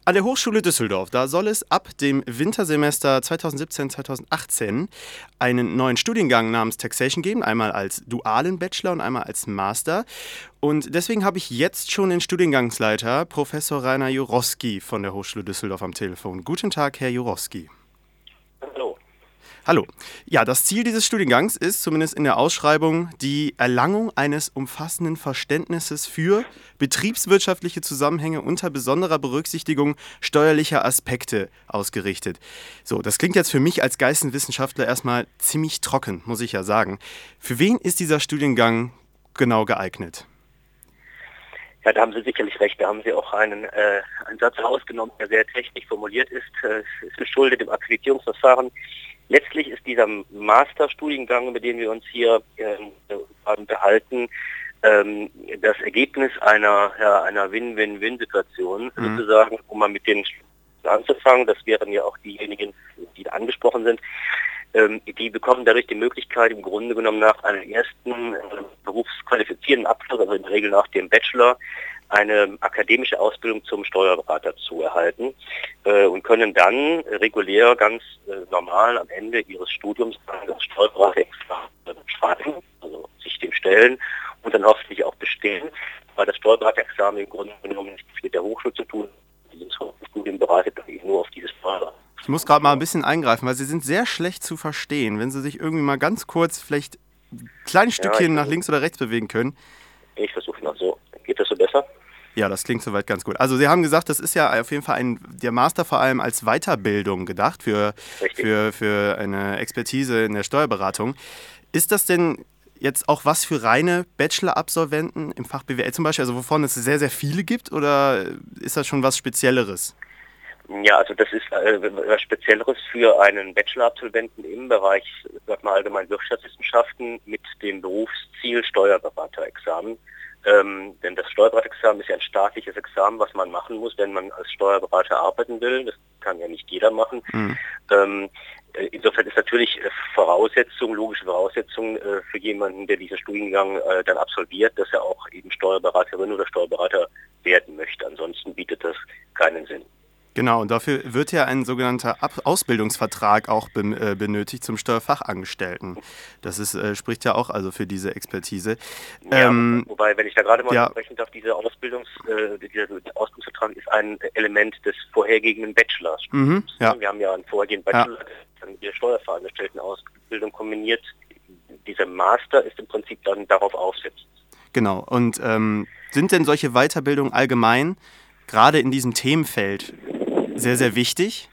An der Hochschule Düsseldorf, da soll es ab dem Wintersemester 2017/2018 einen neuen Studiengang namens Taxation geben, einmal als dualen Bachelor und einmal als Master. Und deswegen habe ich jetzt schon den Studiengangsleiter, Professor Rainer Jurowski von der Hochschule Düsseldorf am Telefon. Guten Tag, Herr Jurowski. Hallo. Hallo. Ja, das Ziel dieses Studiengangs ist, zumindest in der Ausschreibung, die Erlangung eines umfassenden Verständnisses für betriebswirtschaftliche Zusammenhänge unter besonderer Berücksichtigung steuerlicher Aspekte ausgerichtet. So, das klingt jetzt für mich als Geisteswissenschaftler erstmal ziemlich trocken, muss ich ja sagen. Für wen ist dieser Studiengang genau geeignet? Ja, da haben Sie sicherlich recht. Da haben Sie auch einen Satz rausgenommen, der sehr technisch formuliert ist. Es ist geschuldet dem Akkreditierungsverfahren. Letztlich ist dieser Masterstudiengang, über den wir uns hier unterhalten, das Ergebnis einer Win-Win-Win-Situation, sozusagen, um mal mit den anzufangen. Das wären ja auch diejenigen, die angesprochen sind. Die bekommen dadurch die Möglichkeit, im Grunde genommen nach einem ersten berufsqualifizierenden Abschluss, also in der Regel nach dem Bachelor, eine akademische Ausbildung zum Steuerberater zu erhalten und können dann regulär ganz normal am Ende ihres Studiums das Steuerberaterexamen schreiben, also sich dem stellen und dann hoffentlich auch bestehen, weil das Steuerberaterexamen im Grunde genommen nichts mit der Hochschule zu tun hat. Dieses Studium bereitet nur auf dieses Steuerberater. Ich muss gerade mal ein bisschen eingreifen, weil Sie sind sehr schlecht zu verstehen. Wenn Sie sich irgendwie mal ganz kurz vielleicht ein kleines Stückchen nach links oder rechts bewegen können. Ich versuche noch so. Geht das so besser? Ja, das klingt soweit ganz gut. Also Sie haben gesagt, das ist ja auf jeden Fall der Master vor allem als Weiterbildung gedacht für eine Expertise in der Steuerberatung. Ist das denn jetzt auch was für reine Bachelor-Absolventen im Fach BWL zum Beispiel, also wovon es sehr, sehr viele gibt, oder ist das schon was Spezielleres? Ja, also das ist was Spezielleres für einen Bachelor-Absolventen im Bereich, sag mal, allgemein Wirtschaftswissenschaften mit dem Berufsziel Steuerberaterexamen. Denn das Steuerberaterexamen ist ja ein staatliches Examen, was man machen muss, wenn man als Steuerberater arbeiten will. Das kann ja nicht jeder machen. Insofern ist natürlich logische Voraussetzung für jemanden, der diesen Studiengang dann absolviert, dass er auch eben Steuerberaterin oder Steuerberater werden möchte. Ansonsten bietet das keinen Sinn. Genau, und dafür wird ja ein sogenannter Ausbildungsvertrag auch benötigt zum Steuerfachangestellten. Das spricht ja auch also für diese Expertise. Ja, wobei, wenn ich da gerade mal sprechen darf, dieser Ausbildungsvertrag ist ein Element des vorhergehenden Bachelors. Ja. Wir haben ja einen vorhergehenden Bachelor, der mit der Steuerfachangestelltenausbildung kombiniert. Dieser Master ist im Prinzip dann darauf aufsetzt. Genau, und sind denn solche Weiterbildungen allgemein gerade in diesem Themenfeld sehr, sehr wichtig?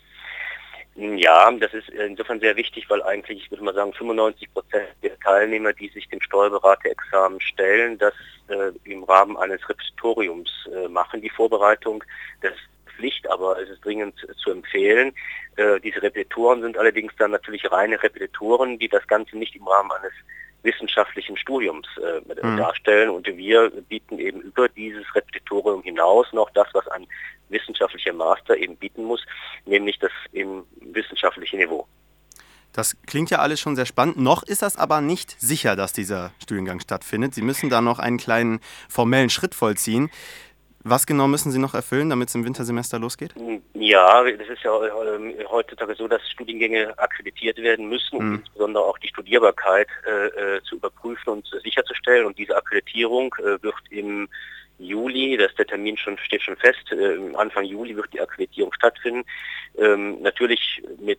Ja, das ist insofern sehr wichtig, weil eigentlich, ich würde mal sagen, 95% der Teilnehmer, die sich dem Steuerberaterexamen stellen, das im Rahmen eines Repetitoriums machen, die Vorbereitung. Das ist Pflicht, aber es ist dringend zu empfehlen. Diese Repetitoren sind allerdings dann natürlich reine Repetitoren, die das Ganze nicht im Rahmen eines wissenschaftlichen Studiums darstellen, und wir bieten eben über dieses Repetitorium hinaus noch das, was ein wissenschaftlicher Master eben bieten muss, nämlich das im wissenschaftlichen Niveau. Das klingt ja alles schon sehr spannend. Noch ist das aber nicht sicher, dass dieser Studiengang stattfindet. Sie müssen da noch einen kleinen formellen Schritt vollziehen. Was genau müssen Sie noch erfüllen, damit es im Wintersemester losgeht? Ja, das ist ja heutzutage so, dass Studiengänge akkreditiert werden müssen, um insbesondere auch die Studierbarkeit zu überprüfen und sicherzustellen. Und diese Akkreditierung wird im Juli, der Termin steht schon fest, Anfang Juli wird die Akkreditierung stattfinden. Natürlich mit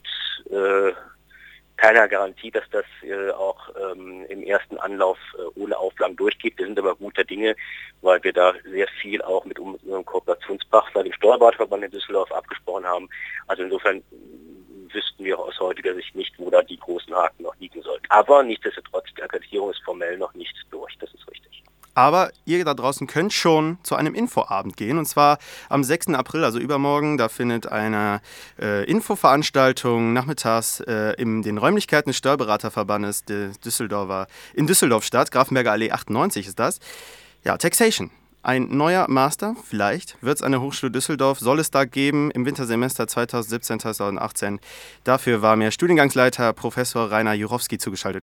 keiner Garantie, dass das auch im ersten Anlauf ohne Auflagen durchgeht. Wir sind aber guter Dinge, weil wir da sehr viel auch mit unserem Kooperationspartner, dem Steuerberaterverband in Düsseldorf, abgesprochen haben. Also insofern wüssten wir aus heutiger Sicht nicht, wo da die großen Haken noch liegen sollten. Aber nichtsdestotrotz, die Akkreditierung ist formell noch nicht durch, das ist richtig. Aber ihr da draußen könnt schon zu einem Infoabend gehen, und zwar am 6. April, also übermorgen. Da findet eine Infoveranstaltung nachmittags in den Räumlichkeiten des Steuerberaterverbandes in Düsseldorf statt. Grafenberger Allee 98 ist das. Ja, Taxation. Ein neuer Master, vielleicht wird es an der Hochschule Düsseldorf, soll es da geben im Wintersemester 2017/2018. Dafür war mir Studiengangsleiter Professor Rainer Jurowski zugeschaltet.